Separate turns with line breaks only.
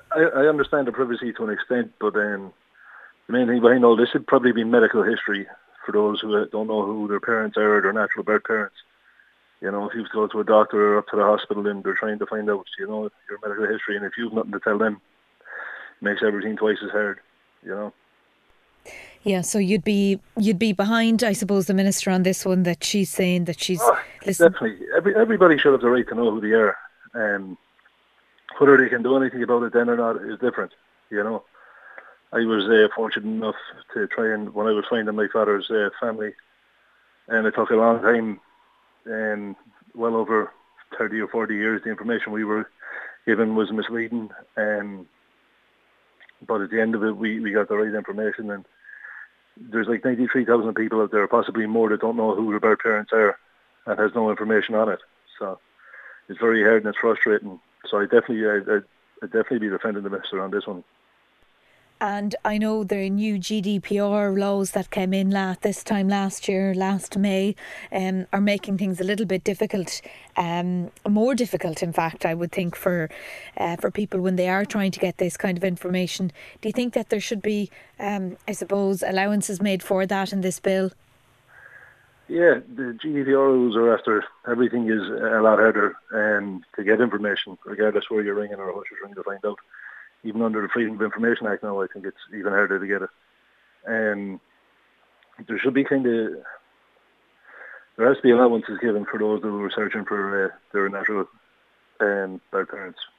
I understand the privacy to an extent, but the main thing behind all this would probably be medical history for those who don't know who their parents are, their natural birth parents. You know, if you go to a doctor or up to the hospital and they're trying to find out, your medical history, and if you've nothing to tell them, it makes everything twice as hard, you know.
Yeah, so you'd be behind, I suppose, the minister on this one, that she's saying that she's
Oh,
listen.
definitely. Everybody should have the right to know who they are. Um, Whether they can do anything about it then or not is different, you know. I was fortunate enough to try and, when I was finding my father's family, and it took a long time, and well over 30 or 40 years, the information we were given was misleading. But at the end of it, we got the right information, and there's like 93,000 people out there, possibly more, that don't know who their birth parents are and has no information on it. So it's very hard and it's frustrating. So I'd definitely be defending the minister on this one.
And I know the new GDPR laws that came in this time last year, last May, are making things a little bit difficult, more difficult, in fact, I would think, for people when they are trying to get this kind of information. Do you think that there should be, I suppose, allowances made for that in this bill?
Yeah, the GDPR rules are after everything is a lot harder to get information, regardless where you're ringing or what you're trying to find out. Even under the Freedom of Information Act now, I think it's even harder to get it. Um, there should be there has to be allowances given for those who are searching for their natural birth parents.